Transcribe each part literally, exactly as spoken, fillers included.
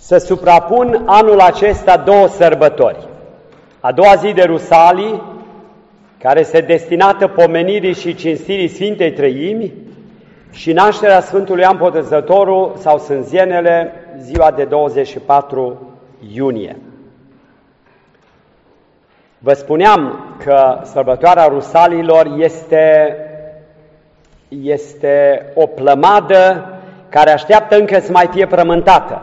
să suprapun anul acesta două sărbători. A doua zi de Rusalii, care este destinată pomenirii și cinstirii Sfintei Trăimi, și nașterea Sfântului Ioan Botezătorul sau Sânzienele, ziua de douăzeci și patru iunie. Vă spuneam că sărbătoarea Rusalilor este, este o plămadă care așteaptă încă să mai fie frământată.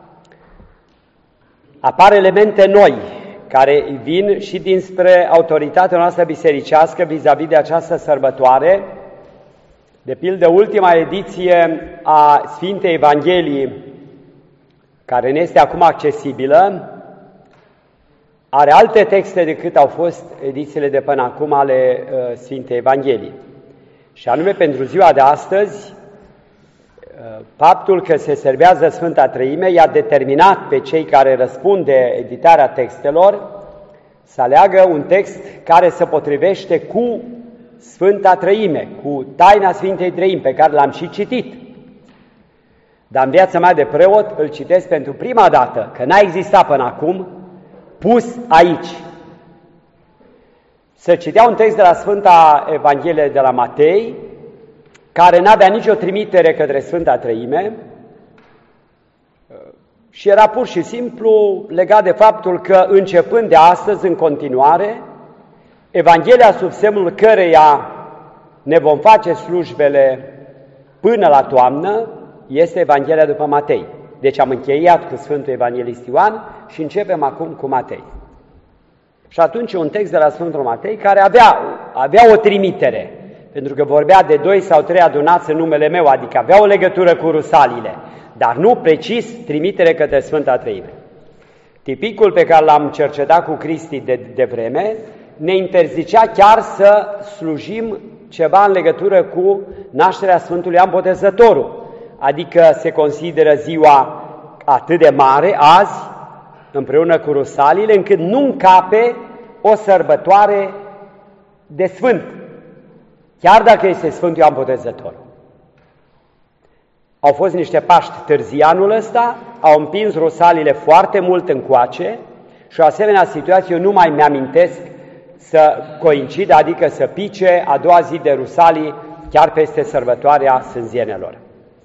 Apar elemente noi care vin și dinspre autoritatea noastră bisericească vis-a-vis de această sărbătoare. De pildă, ultima ediție a Sfintei Evangheliei, care ne este acum accesibilă, are alte texte decât au fost edițiile de până acum ale uh, Sfintei Evangheliei. Și anume, pentru ziua de astăzi, uh, faptul că se serbează Sfânta Trăime i-a determinat pe cei care răspund de editarea textelor să aleagă un text care se potrivește cu Sfânta Trăime, cu taina Sfintei Trăimi, pe care l-am și citit. Dar în viața mea de preot îl citesc pentru prima dată, că n-a existat până acum, pus aici. Se citea un text de la Sfânta Evanghelie de la Matei, care n-avea nicio trimitere către Sfânta Trăime și era pur și simplu legat de faptul că, începând de astăzi, în continuare, Evanghelia sub semnul căreia ne vom face slujbele până la toamnă este Evanghelia după Matei. Deci am încheiat cu Sfântul Evanghelist Ioan și începem acum cu Matei. Și atunci un text de la Sfântul Matei care avea, avea o trimitere, pentru că vorbea de doi sau trei adunați în numele meu, adică avea o legătură cu Rusalile, dar nu precis trimitere către Sfânta Trăime. Tipicul pe care l-am cercetat cu Cristi de, de vreme ne interzicea chiar să slujim ceva în legătură cu nașterea Sfântului Ioan Botezătorul, adică se consideră ziua atât de mare azi, împreună cu Rusalile, încât nu încape o sărbătoare de sfânt, chiar dacă este Sfântul Ioan Botezătorul. Au fost niște Paști târzii anul ăsta, au împins Rusalile foarte mult încoace și o asemenea situație eu nu mai mi-amintesc să coincide, adică să pice a doua zi de Rusalii chiar peste sărbătoarea Sânzienelor.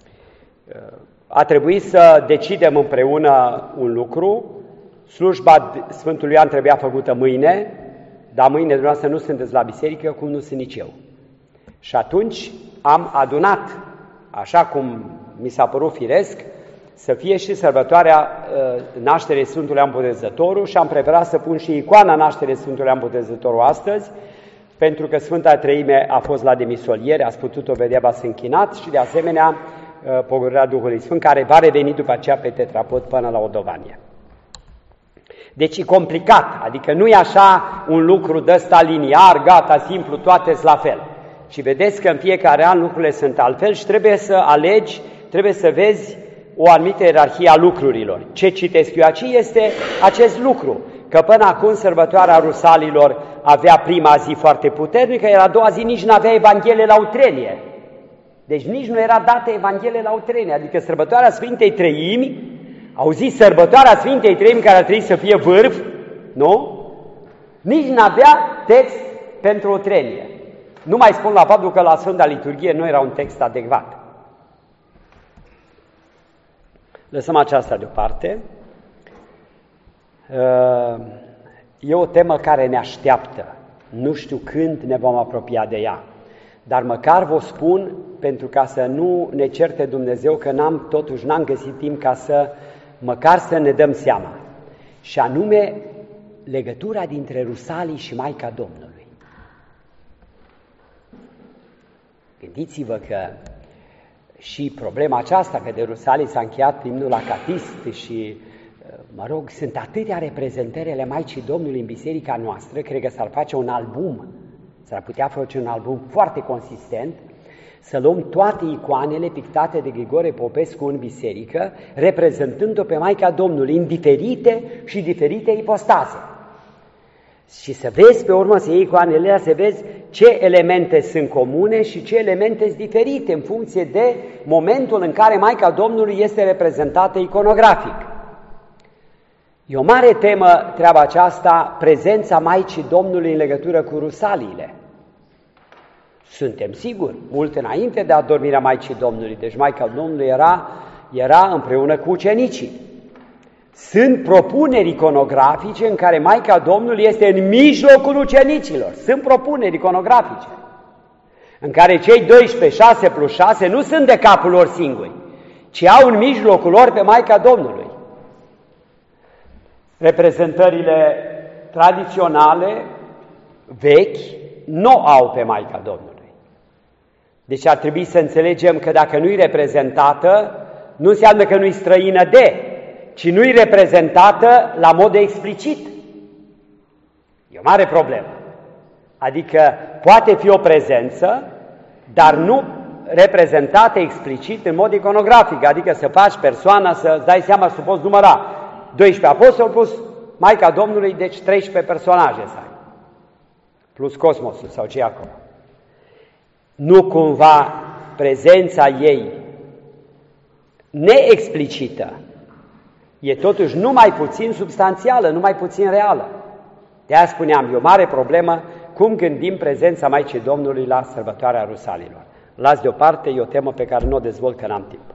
A trebuit să decidem împreună un lucru. Slujba Sfântului Ioan trebuia făcută mâine, dar mâine dumneavoastră nu sunteți la biserică, cum nu sunt nici eu. Și atunci am adunat, așa cum mi s-a părut firesc, să fie și sărbătoarea uh, nașterii Sfântului Ioan Botezătorul și am preferat să pun și icoana nașterii Sfântului Ioan Botezătorul astăzi, pentru că Sfânta Trăime a fost la demisoliere, ați putut-o vedea, v-ați închinat, și de asemenea uh, pogorârea Duhului Sfânt, care va reveni după aceea pe tetrapod până la Odovanie. Deci e complicat, adică nu e așa un lucru de ăsta liniar, gata, simplu, toate-s la fel. Și vedeți că în fiecare an lucrurile sunt altfel și trebuie să alegi, trebuie să vezi o anumită ierarhie a lucrurilor. Ce citesc eu aici este acest lucru, că până acum sărbătoarea Rusalilor avea prima zi foarte puternică, iar a doua zi nici nu avea Evanghelie la utrenie. Deci nici nu era dată Evanghelie la utrenie, adică sărbătoarea Sfintei Trăimi, auziți, sărbătoarea Sfintei Trăimi care ar trebui să fie vârf, nu? Nici nu avea text pentru utrenie. Nu mai spun la faptul că la Sfânta Liturghie nu era un text adecvat. Lăsăm aceasta deoparte. E o temă care ne așteaptă. Nu știu când ne vom apropia de ea. Dar măcar vă spun, pentru ca să nu ne certe Dumnezeu, că n-am, totuși n-am găsit timp ca să, măcar să ne dăm seama. Și anume, legătura dintre Rusalii și Maica Domnului. Gândiți-vă că și problema aceasta, că de Rusalii s-a încheiat imnul la catist și, mă rog, sunt atâtea reprezentări ale Maicii Domnului în biserica noastră, cred că s-ar face un album, s-ar putea face un album foarte consistent, să luăm toate icoanele pictate de Grigore Popescu în biserică, reprezentând-o pe Maica Domnului în diferite și diferite ipostaze. Și să vezi pe urmă, să iei icoanele alea, să vezi ce elemente sunt comune și ce elemente sunt diferite în funcție de momentul în care Maica Domnului este reprezentată iconografic. E o mare temă treaba aceasta, prezența Maicii Domnului în legătură cu rusaliile. Suntem siguri, mult înainte de adormirea Maicii Domnului, deci Maica Domnului era, era împreună cu ucenicii. Sunt propuneri iconografice în care Maica Domnului este în mijlocul ucenicilor. Sunt propuneri iconografice în care cei doisprezece, șase plus șase, nu sunt de capul lor singuri, ci au în mijlocul lor pe Maica Domnului. Reprezentările tradiționale, vechi, nu au pe Maica Domnului. Deci ar trebui să înțelegem că dacă nu-i reprezentată, nu înseamnă că nu-i străină de, ci nu-i reprezentată la mod explicit. E o mare problemă. Adică poate fi o prezență, dar nu reprezentată explicit în mod iconografic, adică să faci persoana, să-ți dai seama, să poți număra doisprezece apostoli plus Maica Domnului, deci treisprezece personaje să ai, plus cosmosul sau ce acolo. Nu cumva prezența ei neexplicită e totuși numai puțin substanțială, numai puțin reală. De-aia spuneam, e o mare problemă cum gândim prezența Maicii Domnului la sărbătoarea rusalilor. Las deoparte, e o temă pe care nu o dezvolt că n-am timp.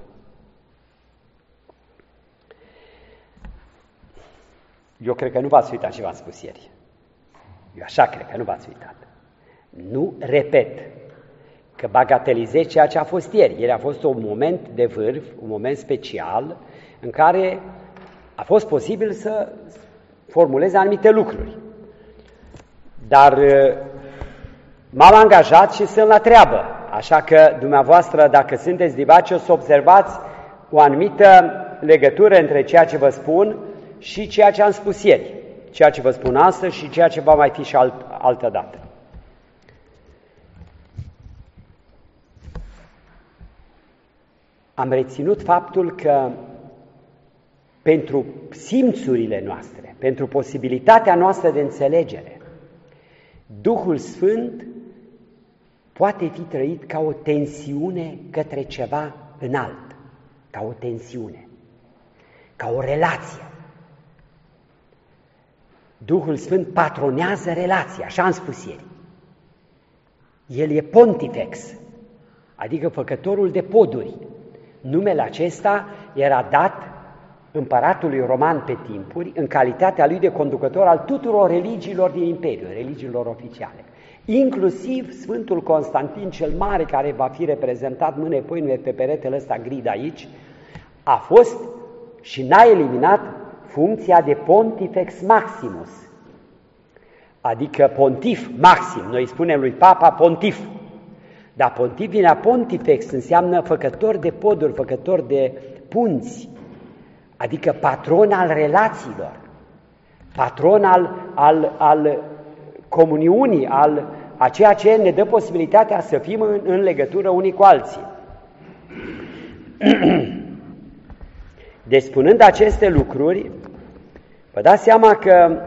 Eu cred că nu v-ați uitat ce v-am spus ieri. Eu așa cred că nu v-ați uitat. Nu repet că bagatelizez ceea ce a fost ieri. Ieri a fost un moment de vârf, un moment special, în care a fost posibil să formulez anumite lucruri. Dar m-am angajat și sunt la treabă. Așa că dumneavoastră, dacă sunteți divaci, o să observați o anumită legătură între ceea ce vă spun și ceea ce am spus ieri, ceea ce vă spun astăzi și ceea ce va mai fi și alt, altă dată. Am reținut faptul că pentru simțurile noastre, pentru posibilitatea noastră de înțelegere, Duhul Sfânt poate fi trăit ca o tensiune către ceva înalt, ca o tensiune, ca o relație. Duhul Sfânt patronează relația, așa am spus ieri. El e pontifex, adică făcătorul de poduri. Numele acesta era dat împăratului roman pe timpuri în calitatea lui de conducător al tuturor religiilor din Imperiu, religiilor oficiale. Inclusiv Sfântul Constantin cel Mare, care va fi reprezentat mâine poimine pe peretele ăsta grid aici, a fost și n-a eliminat funcția de pontifex maximus, adică pontif maxim. Noi spunem lui Papa pontif, dar pontif vine a pontifex, înseamnă făcător de poduri, făcător de punți, adică patron al relațiilor, patron al, al, al comuniunii, al, a ceea ce ne dă posibilitatea să fim în, în legătură unii cu alții. Deci, spunând aceste lucruri, vă dați seama că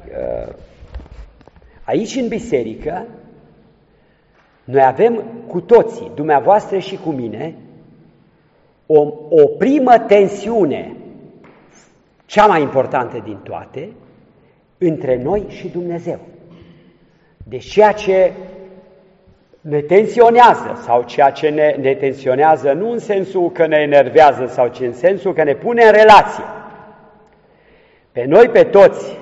aici în biserică noi avem cu toții, dumneavoastră și cu mine, o, o primă tensiune, cea mai importantă din toate, între noi și Dumnezeu. Deci ceea ce ne tensionează sau ceea ce ne, ne tensionează nu în sensul că ne enervează sau ci în sensul că ne pune în relație. Pe noi, pe toți,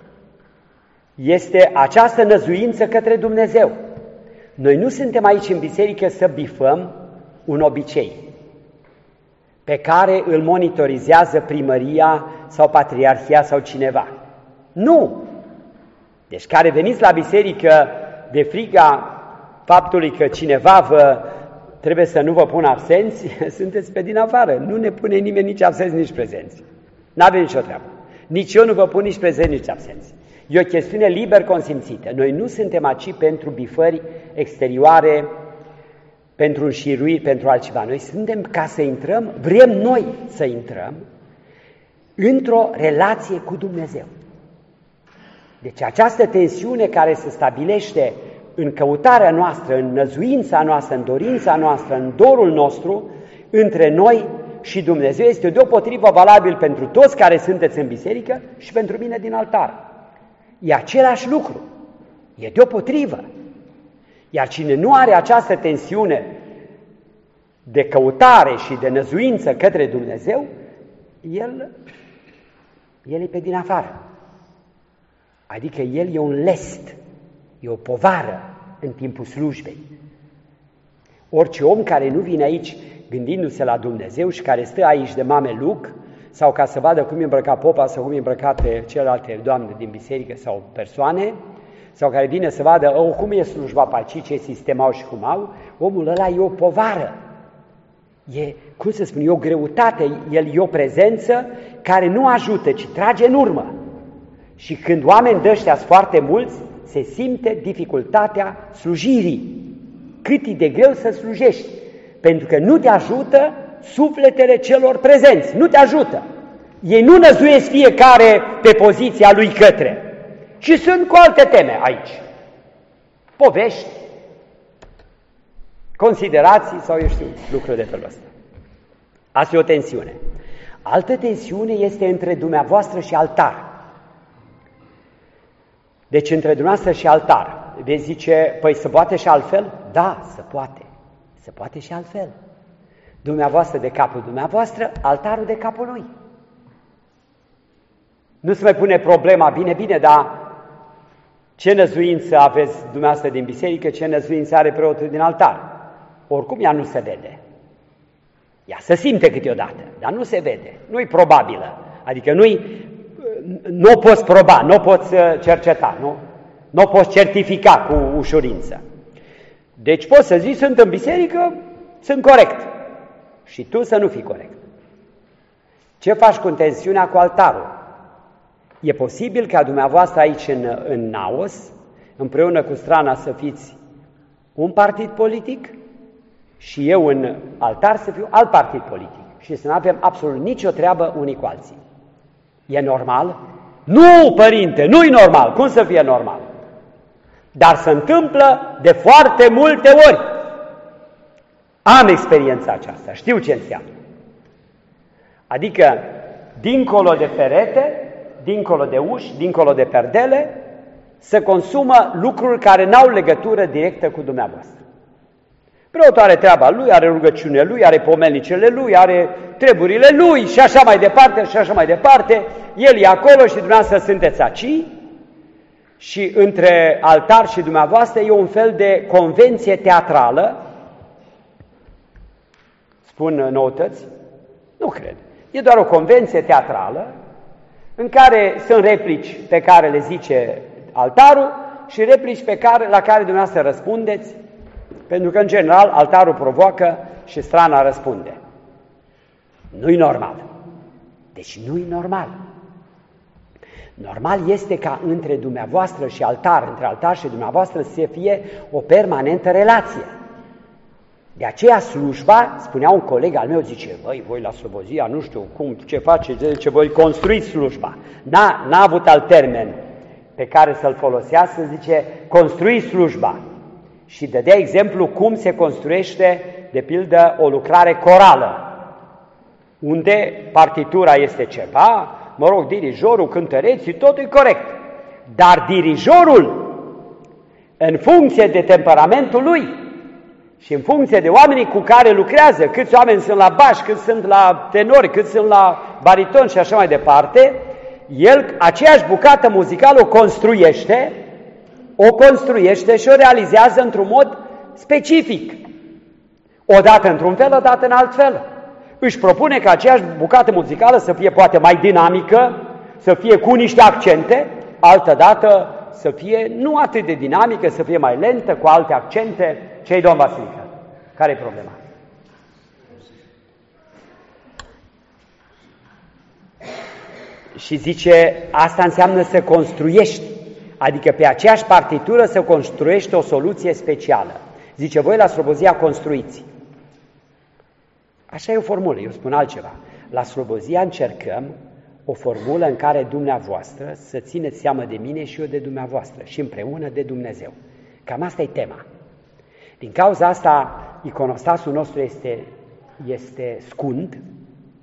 este această năzuință către Dumnezeu. Noi nu suntem aici în biserică să bifăm un obicei pe care îl monitorizează primăria sau patriarhia sau cineva. Nu! Deci care veniți la biserică de frica faptului că cineva vă trebuie să nu vă pună absenți, sunteți pe din afară. Nu ne pune nimeni nici absenți, nici prezenți. N-avem nicio treabă. Nici eu nu vă pun nici prezenți, nici absenți. E o chestiune liber consimțită. Noi nu suntem aici pentru bifări exterioare, pentru înșiruiri, pentru altceva. Noi suntem ca să intrăm, vrem noi să intrăm într-o relație cu Dumnezeu. Deci această tensiune care se stabilește în căutarea noastră, în năzuința noastră, în dorința noastră, în dorul nostru, între noi și Dumnezeu este deopotrivă valabil pentru toți care sunteți în biserică și pentru mine din altar. E același lucru, e deopotrivă. Iar cine nu are această tensiune de căutare și de năzuință către Dumnezeu, el, el e pe din afară. Adică el e un lest, e o povară în timpul slujbei. Orice om care nu vine aici gândindu-se la Dumnezeu și care stă aici de mameluc sau ca să vadă cum e îmbrăcat popa sau cum e îmbrăcate celelalte doamne din biserică sau persoane, sau care vine să vadă oh, cum e slujba pe aici, ce sistem au și cum au, omul ăla e o povară. E, cum să spun, e o greutate, el e o prezență care nu ajută, ci trage în urmă. Și când oameni de ăștia sunt foarte mulți, se simte dificultatea slujirii. Cât e de greu să slujești, pentru că nu te ajută sufletele celor prezenți, nu te ajută. Ei nu năzuiesc fiecare pe poziția lui către, ci sunt cu alte teme aici. Povești, considerații sau eu știu, lucruri de felul ăsta. Asta e o tensiune. Altă tensiune este între dumneavoastră și altar. Deci între dumneavoastră și altar. Vezi, zice, păi se poate și altfel? Da, se poate. Se poate și altfel. Dumneavoastră de capul dumneavoastră, altarul de capul lui. Nu se mai pune problema, bine, bine, dar ce năzuință aveți dumneavoastră din biserică, ce năzuință are preotul din altar? Oricum ea nu se vede. Ea se simte câteodată, dar nu se vede. Nu-i probabilă. Adică nu-i, nu o poți proba, nu o poți cerceta, nu? Nu o poți certifica cu ușurință. Deci poți să zici, sunt în biserică, sunt corect. Și tu să nu fii corect. Ce faci cu tensiunea cu altarul? E posibil ca dumneavoastră aici în, în Naos, împreună cu Strana, să fiți un partid politic și eu în altar să fiu alt partid politic și să nu avem absolut nicio treabă unii cu alții. E normal? Nu, părinte, nu-i normal. Cum să fie normal? Dar se întâmplă de foarte multe ori. Am experiența aceasta, știu ce înseamnă. Adică, dincolo de perete, dincolo de uși, dincolo de perdele, se consumă lucruri care n-au legătură directă cu dumneavoastră. Preotul are treaba lui, are rugăciunile lui, are pomelnicele lui, are treburile lui și așa mai departe, și așa mai departe. El e acolo și dumneavoastră sunteți aici și între altar și dumneavoastră e un fel de convenție teatrală. Spun noutăți? Nu cred. E doar o convenție teatrală în care sunt replici pe care le zice altarul și replici pe care, la care dumneavoastră răspundeți, pentru că, în general, altarul provoacă și strana răspunde. Nu-i normal. Deci nu-i normal. Normal este ca între dumneavoastră și altar, între altar și dumneavoastră, să fie o permanentă relație. De aceea slujba, spunea un coleg al meu, zice, băi, voi la Slobozia, nu știu cum, ce faceți, zice, voi construiți slujba. N-a, n-a avut alt termen pe care să-l folosească, zice, construiți slujba. Și dădea exemplu cum se construiește, de pildă, o lucrare corală, unde partitura este ceva, mă rog, dirijorul, cântăreții, totul e corect. Dar dirijorul, în funcție de temperamentul lui și în funcție de oamenii cu care lucrează, câți oameni sunt la baș, câți sunt la tenori, câți sunt la bariton și așa mai departe, el aceeași bucată muzicală o construiește, o construiește și o realizează într-un mod specific. Odată într-un fel, odată în alt fel. Își propune ca aceeași bucată muzicală să fie poate mai dinamică, să fie cu niște accente, altădată să fie nu atât de dinamică, să fie mai lentă, cu alte accente. Ce-i, domn Vasilică? Care-i problema? Și zice, asta înseamnă să construiești, adică pe aceeași partitură să construiești o soluție specială. Zice, voi la Slobozia construiți. Așa e o formulă, eu spun altceva. La Slobozia încercăm o formulă în care dumneavoastră să țineți seamă de mine și eu de dumneavoastră și împreună de Dumnezeu. Cam asta e tema. Din cauza asta, iconostasul nostru este, este scund,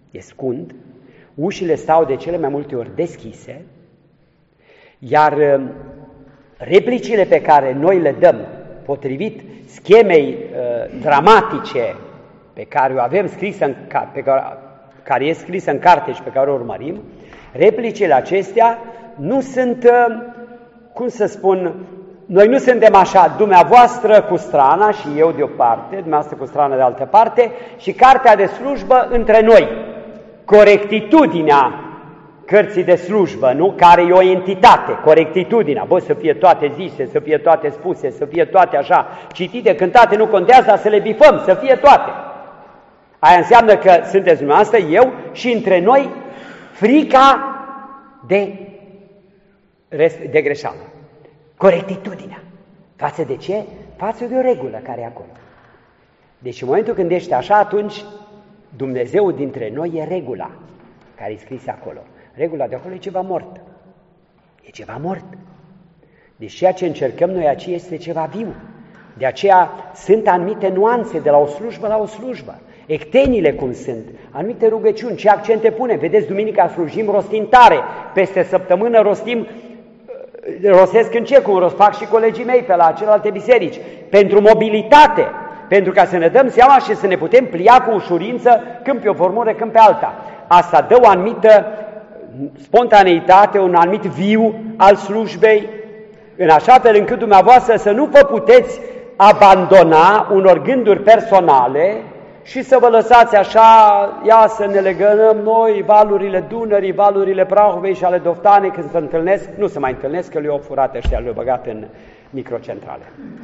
e scund, ușile stau de cele mai multe ori deschise, iar replicile pe care noi le dăm, potrivit schemei uh, dramatice pe care o avem scrisă, în, pe care, care e scrisă în carte și pe care o urmărim, replicile acestea nu sunt, uh, cum să spun, noi nu suntem așa, dumneavoastră cu strana și eu de o parte, dumneavoastră cu strana de altă parte și cartea de slujbă între noi. Corectitudinea cărții de slujbă, nu? Care e o entitate, corectitudinea, bă, să fie toate zise, să fie toate spuse, să fie toate așa, citite, cântate, nu contează, dar să le bifăm, să fie toate. Aia înseamnă că sunteți dumneavoastră, eu și între noi frica de, de greșeală. Corectitudinea. Față de ce? Față de o regulă care e acolo. Deci în momentul când ești așa, atunci Dumnezeu dintre noi e regula care e scrisă acolo. Regula de acolo e ceva mort. E ceva mort. Deci ceea ce încercăm noi aici este ceva viu. De aceea sunt anumite nuanțe de la o slujbă la o slujbă. Ectenile cum sunt, anumite rugăciuni, ce accente punem. Vedeți, duminica slujim rostim tare, peste săptămână rostim, rostesc încet, cum fac și colegii mei pe la celelalte biserici, pentru mobilitate, pentru ca să ne dăm seama și să ne putem plia cu ușurință când pe o formură, când pe alta. Asta dă o anumită spontaneitate, un anumit viu al slujbei, în așa fel încât dumneavoastră să nu vă puteți abandona unor gânduri personale și să vă lăsați așa, ia să ne legăm noi, valurile Dunării, valurile Prahovei și ale Doftanei, când se întâlnesc, nu se mai întâlnesc, că le-au furat ăștia, le-au băgat în microcentrale.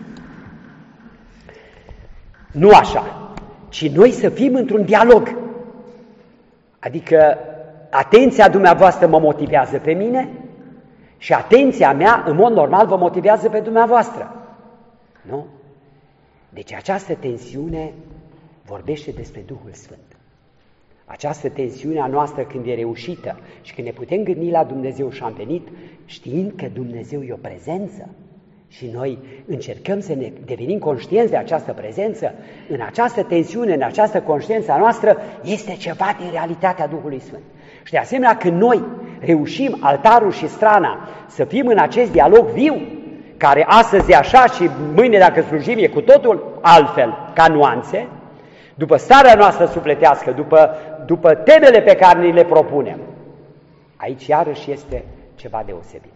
Nu așa, ci noi să fim într-un dialog. Adică atenția dumneavoastră mă motivează pe mine și atenția mea, în mod normal, vă motivează pe dumneavoastră. Nu? Deci această tensiune vorbește despre Duhul Sfânt. Această tensiune a noastră când e reușită și când ne putem gândi la Dumnezeu și am venit știind că Dumnezeu e o prezență și noi încercăm să ne devenim conștienți de această prezență, în această tensiune, în această conștiință a noastră este ceva din realitatea Duhului Sfânt. Și de asemenea când noi reușim altarul și strana să fim în acest dialog viu, care astăzi e așa și mâine dacă slujim e cu totul altfel, ca nuanțe, după starea noastră sufletească, după, după temele pe care ni le propunem, aici iarăși este ceva deosebit.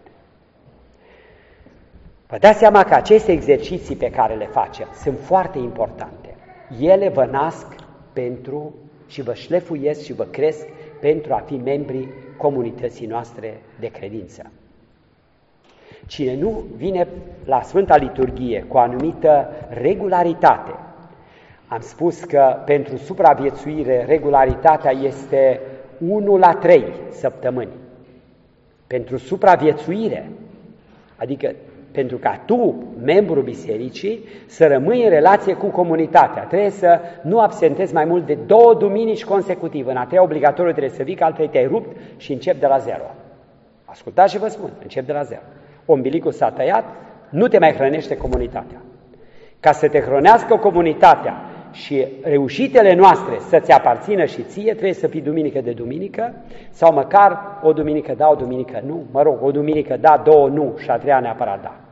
Vă dați seama că aceste exerciții pe care le facem sunt foarte importante. Ele vă nasc pentru și vă șlefuiesc și vă cresc pentru a fi membrii comunității noastre de credință. Cine nu vine la Sfânta Liturghie cu o anumită regularitate, am spus că pentru supraviețuire regularitatea este unu la trei săptămâni. Pentru supraviețuire, adică pentru ca tu, membru bisericii, să rămâi în relație cu comunitatea. Trebuie să nu absentezi mai mult de două duminici consecutive. În a treia obligatoriu trebuie să vii, că altfel te-ai rupt și încep de la zero. Ascultați și vă spun, încep de la zero. Ombilicul s-a tăiat, nu te mai hrănește comunitatea. Ca să te hrănească comunitatea și reușitele noastre să-ți aparțină și ție, trebuie să fii duminică de duminică, sau măcar o duminică da, o duminică nu, mă rog, o duminică da, două nu și a treia neapărat da.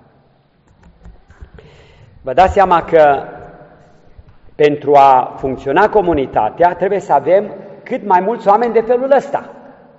Vă dați seama că pentru a funcționa comunitatea trebuie să avem cât mai mulți oameni de felul ăsta.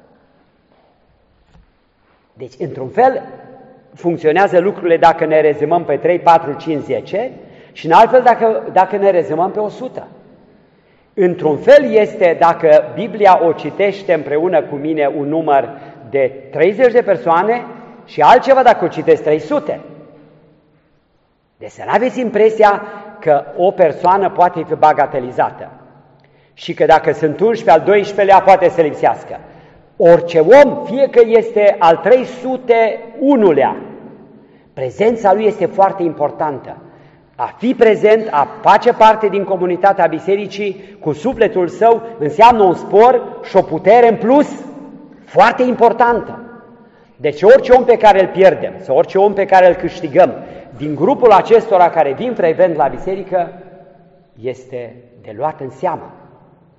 Deci, într-un fel, funcționează lucrurile dacă ne rezumăm pe trei, patru, cinci, zece și în altfel dacă, dacă ne rezumăm pe o sută. Într-un fel este, dacă Biblia o citește împreună cu mine un număr de treizeci de persoane și altceva dacă o citesc trei sute. Deci să nu aveți impresia că o persoană poate fi bagatelizată și că dacă sunt unsprezece, al doisprezecelea poate să lipsească. Orice om, fie că este al trei sute unu-lea, prezența lui este foarte importantă. A fi prezent, a face parte din comunitatea bisericii cu sufletul său înseamnă un spor și o putere în plus foarte importantă. Deci orice om pe care îl pierdem sau orice om pe care îl câștigăm din grupul acestora care vin frecvent la biserică este de luat în seamă.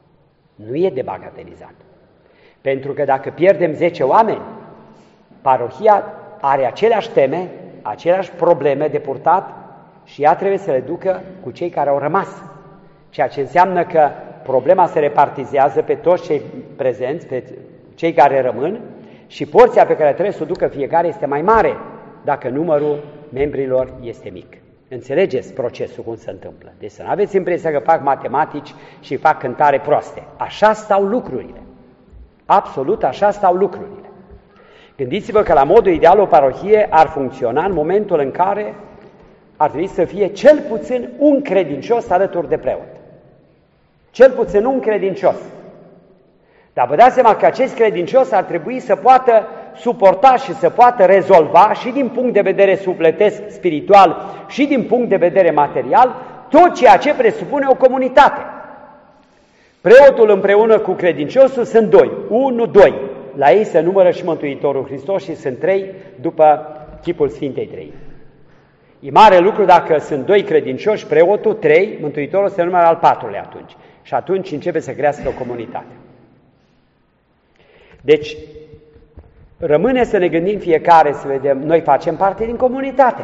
Nu e de bagatelizat. Pentru că dacă pierdem zece oameni, parohia are aceleași teme, aceleași probleme de purtat și ea trebuie să le ducă cu cei care au rămas. Ceea ce înseamnă că problema se repartizează pe toți cei prezenți, pe cei care rămân și porția pe care trebuie să o ducă fiecare este mai mare dacă numărul membrilor este mic. Înțelegeți procesul cum se întâmplă. Deci să nu aveți impresia că fac matematici și fac cântare proaste. Așa stau lucrurile. Absolut așa stau lucrurile. Gândiți-vă că la modul ideal o parohie ar funcționa în momentul în care ar trebui să fie cel puțin un credincios alături de preot. Cel puțin un credincios. Dar vă dați seama că acest credincios ar trebui să poată suporta și să poată rezolva și din punct de vedere sufletesc, spiritual și din punct de vedere material tot ceea ce presupune o comunitate. Preotul împreună cu credinciosul sunt doi, unu, doi. La ei se numără și Mântuitorul Hristos și sunt trei după chipul Sfintei Treimi. E mare lucru dacă sunt doi credincioși, preotul, trei, Mântuitorul se numără al patrulea atunci. Și atunci începe să crească o comunitate. Deci, rămâne să ne gândim fiecare, să vedem, noi facem parte din comunitate.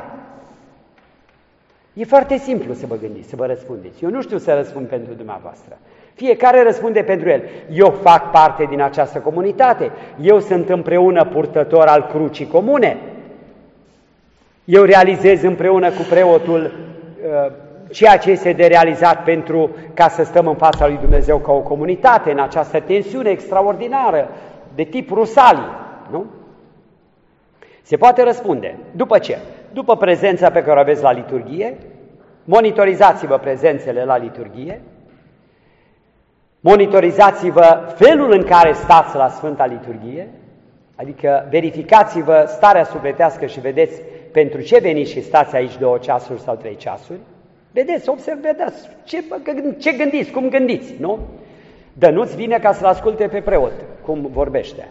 E foarte simplu să vă gândiți, să vă răspundeți. Eu nu știu să răspund pentru dumneavoastră. Fiecare răspunde pentru el. Eu fac parte din această comunitate. Eu sunt împreună purtător al crucii comune. Eu realizez împreună cu preotul uh, ceea ce este de realizat pentru ca să stăm în fața lui Dumnezeu ca o comunitate, în această tensiune extraordinară de tip Rusalii, nu? Se poate răspunde. După ce? După prezența pe care o aveți la liturghie, monitorizați-vă prezențele la liturghie, monitorizați-vă felul în care stați la Sfânta Liturghie, adică verificați-vă starea sufletească și vedeți pentru ce veniți și stați aici două ceasuri sau trei ceasuri. Vedeți, observați ce, ce gândiți, cum gândiți, nu? Dar nu-ți vine ca să-l asculte pe preot, cum vorbește.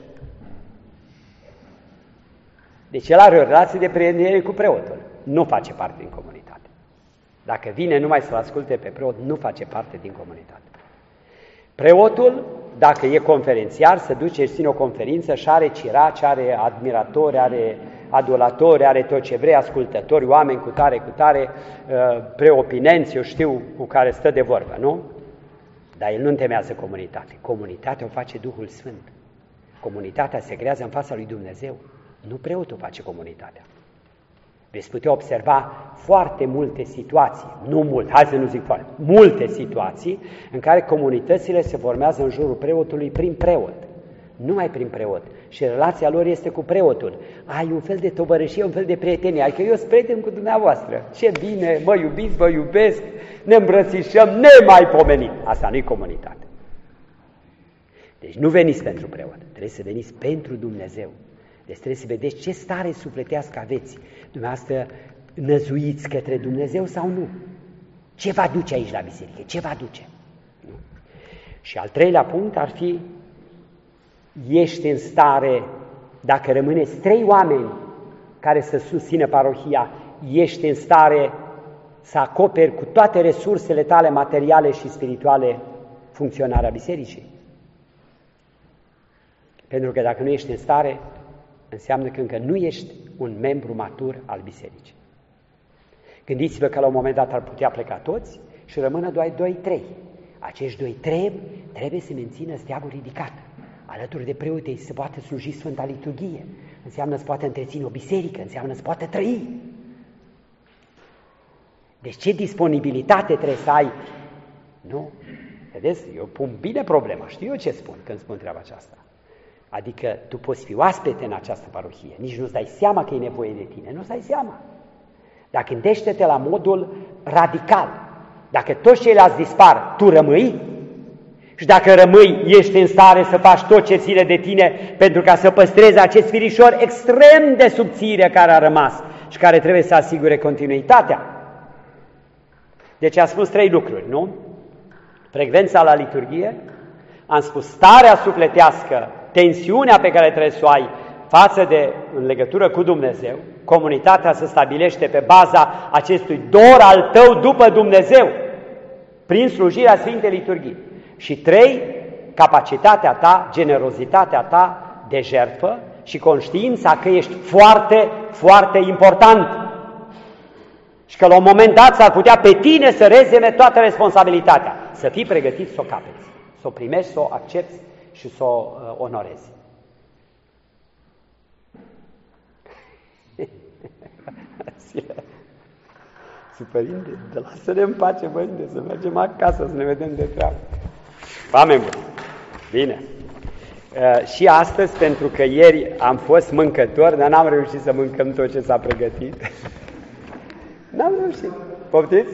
Deci el are o relație de prietenie cu preotul. Nu face parte din comunitate. Dacă vine numai să-l asculte pe preot, nu face parte din comunitate. Preotul, dacă e conferențiar, se duce și ține o conferință și are ciraci, are admiratori, are adulatori, are tot ce vrei, ascultători, oameni cu tare, cu tare, preopinenți, eu știu, cu care stă de vorbă, nu? Dar el nu întemeiază comunitate. Comunitatea o face Duhul Sfânt. Comunitatea se creează în fața lui Dumnezeu. Nu preotul face comunitatea. Veți putea observa foarte multe situații, nu mult, hai să nu zic foarte, multe situații în care comunitățile se formează în jurul preotului prin preot, numai prin preot. Și relația lor este cu preotul. Ai un fel de tovărășie, un fel de prietenie, adică eu sunt prieten cu dumneavoastră. Ce bine, mă iubiți, vă iubesc, ne îmbrățișăm, nemaipomenit. Asta nu-i comunitate. Deci nu veniți pentru preot, trebuie să veniți pentru Dumnezeu. Deci trebuie să vedeți ce stare sufletească aveți. Dumneavoastră năzuiți către Dumnezeu sau nu? Ce vă aduce aici la biserică? Ce vă aduce? Nu? Și al treilea punct ar fi, ești în stare, dacă rămâneți trei oameni care să susțină parohia, ești în stare să acoperi cu toate resursele tale materiale și spirituale funcționarea bisericii? Pentru că dacă nu ești în stare, înseamnă că încă nu ești un membru matur al bisericii. Gândiți-vă că la un moment dat ar putea pleca toți și rămână doar doi, trei. Acești doi, trei trebuie să mențină steagul ridicat. Alături de preote se poate sluji Sfânta Liturghie. Înseamnă să poate întreține o biserică, înseamnă să poate trăi. Deci ce disponibilitate trebuie să ai? Nu? Vedeți? Eu pun bine problema, știu eu ce spun când spun treaba aceasta. Adică tu poți fi oaspete în această parohie, nici nu-ți dai seama că e nevoie de tine, nu-ți dai seama. Dar gândește-te la modul radical. Dacă toți ceilalți dispar, tu rămâi? Și dacă rămâi, ești în stare să faci tot ce ține de tine pentru ca să păstrezi acest firișor extrem de subțire care a rămas și care trebuie să asigure continuitatea. Deci am spus trei lucruri, nu? Frecvența la liturghie, am spus starea sufletească, tensiunea pe care trebuie să o ai față de, în legătură cu Dumnezeu, comunitatea se stabilește pe baza acestui dor al tău după Dumnezeu, prin slujirea Sfintei Liturghii. Și trei, capacitatea ta, generozitatea ta de jertfă și conștiința că ești foarte, foarte important. Și că la un moment dat s-ar putea pe tine să rezeme toată responsabilitatea. Să fii pregătit să o capeți, să o primești, să o accepti și să o uh, onorezi. Părinte, de lasă-ne în pace, părinte, să mergem acasă, să ne vedem de treabă. Oameni buni, bine. Uh, și astăzi, pentru că ieri am fost mâncători, dar n-am reușit să mâncăm tot ce s-a pregătit. N-am reușit. Poftiți?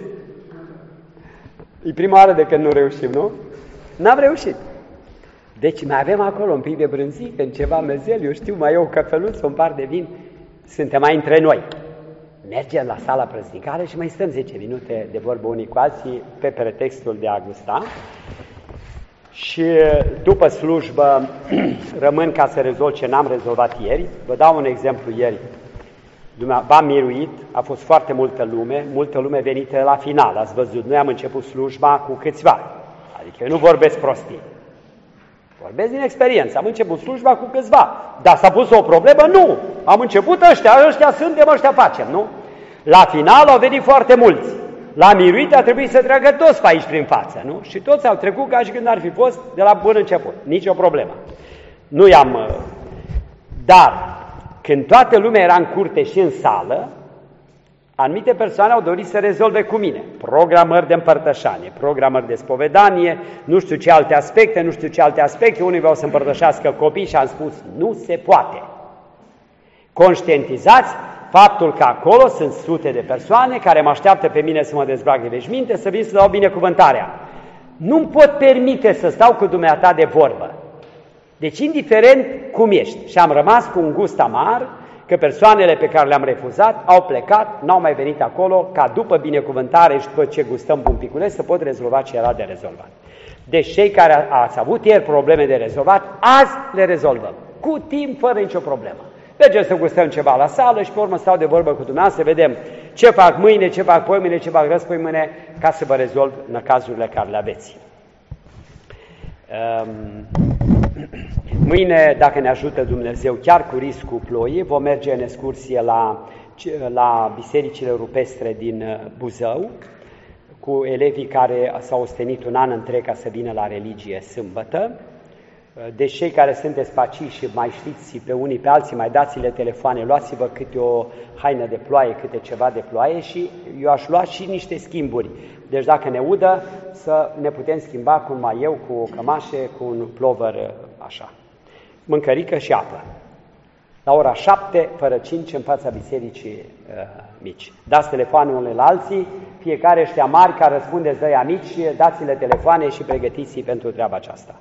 E prima oară de când nu reușim, nu? N-am reușit. Deci mai avem acolo un pic de brânzică, în ceva mezel, eu știu, mai e o căfeluță, un par de vin. Suntem mai între noi. Mergem la sala prăznicală și mai stăm zece minute de vorbă unii cu alții pe pretextul de a gusta. Și după slujbă rămân ca să rezolv ce n-am rezolvat ieri. Vă dau un exemplu ieri. V-am miruit, a fost foarte multă lume, multă lume venită la final, ați văzut, noi am început slujba cu câțiva, adică eu nu vorbesc prostii, vorbesc din experiență, am început slujba cu câțiva, dar s-a pus o problemă? Nu, am început ăștia, ăștia suntem, ăștia facem, nu? La final au venit foarte mulți, la miruit a trebuit să treacă toți pe aici prin față, nu? Și toți au trecut ca și când ar fi fost de la bun început, nici o problemă. Nu i-am... Dar... Când toată lumea era în curte și în sală, anumite persoane au dorit să rezolve cu mine programări de împărtășanie, programări de spovedanie, nu știu ce alte aspecte, nu știu ce alte aspecte, unii vreau să împărtășească copii și am spus, nu se poate. Conștientizați faptul că acolo sunt sute de persoane care mă așteaptă pe mine să mă dezbrac de veșminte, să vin să dau binecuvântarea. Nu-mi pot permite să stau cu dumneata de vorbă. Deci, indiferent cum ești, și am rămas cu un gust amar că persoanele pe care le-am refuzat au plecat, n-au mai venit acolo, ca după binecuvântare și după ce gustăm un piculeț să pot rezolva ce era de rezolvat. Deci, cei care ați avut ieri probleme de rezolvat, azi le rezolvăm, cu timp, fără nicio problemă. Mergem să gustăm ceva la sală și pe urmă stau de vorbă cu dumneavoastră, să vedem ce fac mâine, ce fac poimâine, ce fac răspoi ca să vă rezolv năcazurile care le aveți. Um... Mâine, dacă ne ajută Dumnezeu, chiar cu riscul ploii, vom merge în excursie la, la bisericile rupestre din Buzău, cu elevii care s-au ostenit un an întreg ca să vină la religie sâmbătă. Deci cei care sunteți paci și mai știți pe unii pe alții, mai dați-le telefoane, luați-vă câte o haină de ploaie, câte ceva de ploaie și eu aș lua și niște schimburi. Deci dacă ne udă, să ne putem schimba cu un maieu, cu o cămașă, cu un plover, așa. Mâncărică și apă. La ora șapte, fără cinci, în fața bisericii uh, mici. Dați telefoane unele la alții, fiecare ăștia mari care răspundeți de aia mici, dați-le telefoane și pregătiți-i pentru treaba aceasta.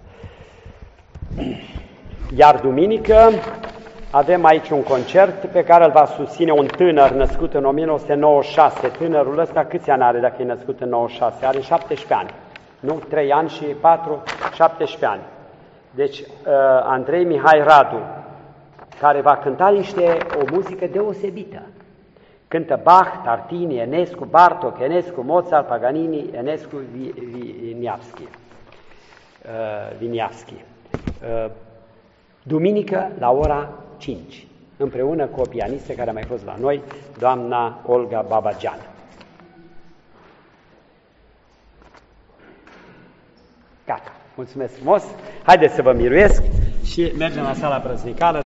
Iar duminică avem aici un concert pe care îl va susține un tânăr născut în o mie nouă sute nouăzeci și șase. Tânărul ăsta câți ani are dacă e născut în nouăzeci și șase? Are șaptesprezece ani. Nu? trei ani și patru, șaptesprezece ani. Deci uh, Andrei Mihai Radu, care va cânta niște, o muzică deosebită. Cântă Bach, Tartini, Enescu, Bartok, Enescu, Mozart, Paganini, Enescu, Viniavski. Uh, Viniavski. Uh, duminică la ora cinci, împreună cu o pianistă care a mai fost la noi, doamna Olga Babagian. Gata, mulțumesc frumos, haideți să vă miruiesc și mergem la sala prăznicală.